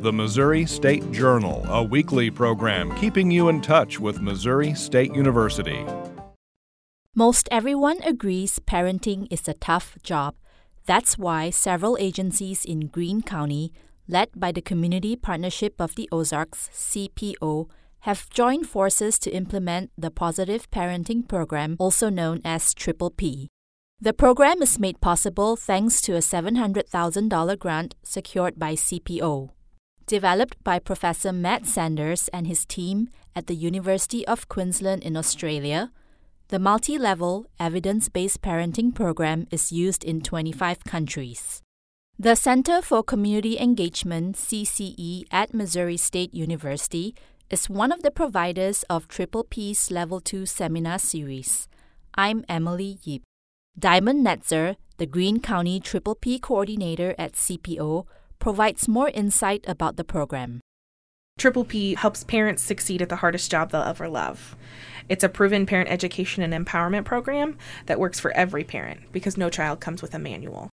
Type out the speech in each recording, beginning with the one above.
the Missouri State Journal, a weekly program keeping you in touch with Missouri State University. Most everyone agrees parenting is a tough job. That's why several agencies in Greene County, led by the Community Partnership of the Ozarks, CPO, have joined forces to implement the Positive Parenting Program, also known as Triple P. The program is made possible thanks to a $700,000 grant secured by CPO. Developed by Professor Matt Sanders and his team at the University of Queensland in Australia, the multi-level, evidence-based parenting program is used in 25 countries. The Center for Community Engagement, CCE, at Missouri State University is one of the providers of Triple P's Level 2 seminar series. I'm Emily Yip. Diamond Netzer, the Greene County Triple P coordinator at CPO, provides more insight about the program. Triple P helps parents succeed at the hardest job they'll ever love. It's a proven parent education and empowerment program that works for every parent because no child comes with a manual.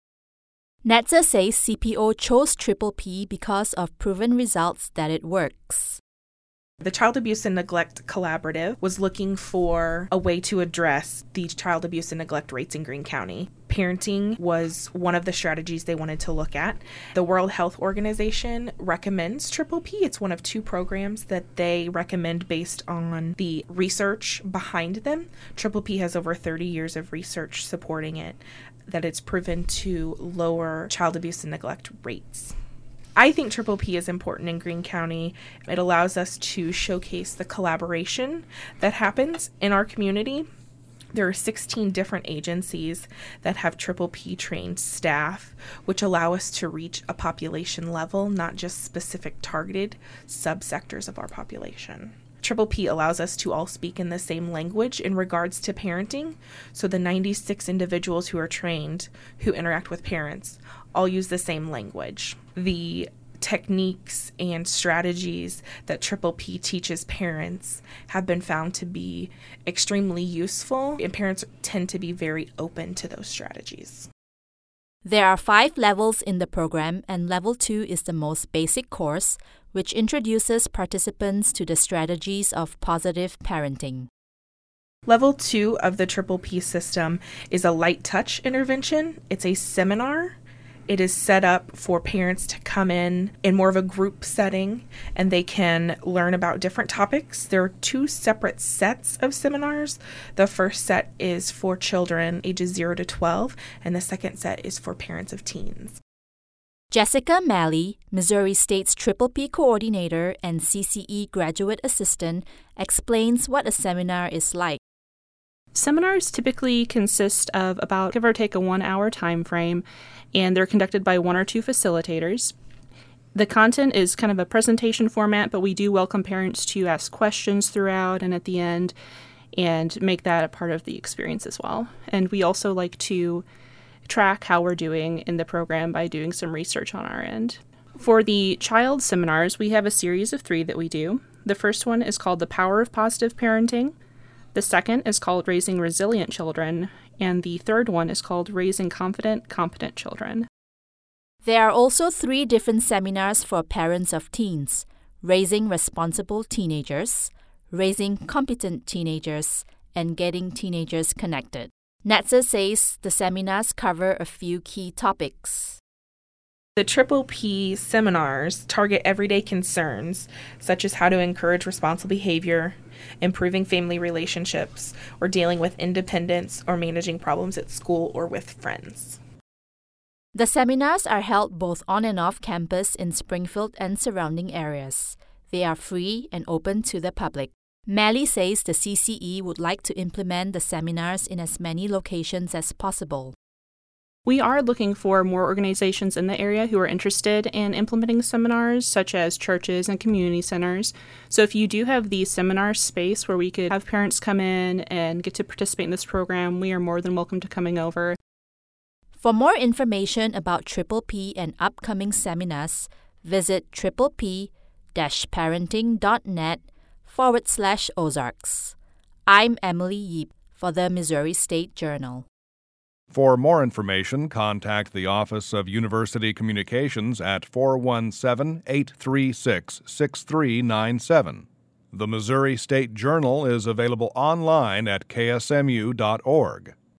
Netzer says CPO chose Triple P because of proven results that it works. The Child Abuse and Neglect Collaborative was looking for a way to address the child abuse and neglect rates in Greene County. Parenting was one of the strategies they wanted to look at. The World Health Organization recommends Triple P. It's one of two programs that they recommend based on the research behind them. Triple P has over 30 years of research supporting it, that it's proven to lower child abuse and neglect rates. I think Triple P is important in Greene County. It allows us to showcase the collaboration that happens in our community. There are 16 different agencies that have Triple P trained staff, which allow us to reach a population level, not just specific targeted subsectors of our population. Triple P allows us to all speak in the same language in regards to parenting. So the 96 individuals who are trained, who interact with parents, all use the same language. The techniques and strategies that Triple P teaches parents have been found to be extremely useful, and parents tend to be very open to those strategies. There are 5 levels in the program, and Level 2 is the most basic course, which introduces participants to the strategies of positive parenting. Level 2 of the Triple P system is a light touch intervention. It's a seminar. It is set up for parents to come in more of a group setting, and they can learn about different topics. There are 2 separate sets of seminars. The first set is for children ages 0 to 12, and the second set is for parents of teens. Jessica Malley, Missouri State's Triple P coordinator and CCE graduate assistant, explains what a seminar is like. Seminars typically consist of about, give or take, a 1-hour time frame, and they're conducted by 1 or 2 facilitators. The content is kind of a presentation format, but we do welcome parents to ask questions throughout and at the end and make that a part of the experience as well. And we also like to track how we're doing in the program by doing some research on our end. For the child seminars, we have a series of 3 that we do. The first one is called The Power of Positive Parenting. The second is called Raising Resilient Children, and the third one is called Raising Confident, Competent Children. There are also 3 different seminars for parents of teens: Raising Responsible Teenagers, Raising Competent Teenagers, and Getting Teenagers Connected. Netzer says the seminars cover a few key topics. The Triple P seminars target everyday concerns, such as how to encourage responsible behavior, improving family relationships, or dealing with independence or managing problems at school or with friends. The seminars are held both on and off campus in Springfield and surrounding areas. They are free and open to the public. Malley says the CCE would like to implement the seminars in as many locations as possible. We are looking for more organizations in the area who are interested in implementing seminars, such as churches and community centers. So if you do have the seminar space where we could have parents come in and get to participate in this program, we are more than welcome to coming over. For more information about Triple P and upcoming seminars, visit trippleP-parenting.net/Ozarks. I'm Emily Yip for the Missouri State Journal. For more information, contact the Office of University Communications at 417-836-6397. The Missouri State Journal is available online at ksmu.org.